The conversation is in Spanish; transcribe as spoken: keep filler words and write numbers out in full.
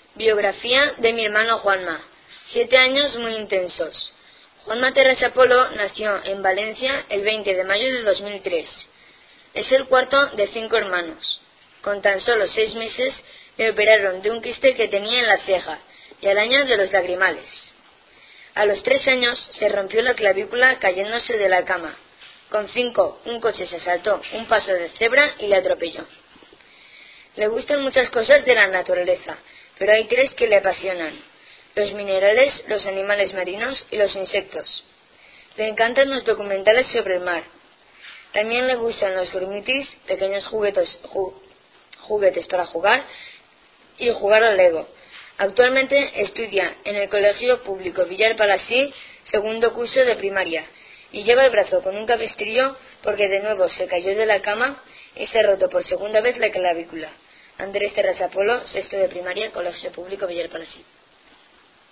Biografía de mi hermano Juanma. Siete años muy intensos. Juanma Terrasa Polo nació en Valencia el veinte de mayo de dos mil tres. Es el cuarto de cinco hermanos. Con tan solo seis meses le operaron de un quiste que tenía en la ceja y al año de los lagrimales. A los tres años se rompió la clavícula cayéndose de la cama. Con cinco, un coche se saltó un paso de cebra y le atropelló. Le gustan muchas cosas de la naturaleza, pero hay tres que le apasionan: los minerales, los animales marinos y los insectos. Le encantan los documentales sobre el mar. También le gustan los grumitis, pequeños juguetes, ju, juguetes para jugar, y jugar al Lego. Actualmente estudia en el Colegio Público Villar Palasí, segundo curso de primaria, y lleva el brazo con un cabestrillo porque de nuevo se cayó de la cama y se ha roto por segunda vez la clavícula. Andrés Terrasa Polo, sexto de primaria, Colegio Público Villar Palasí.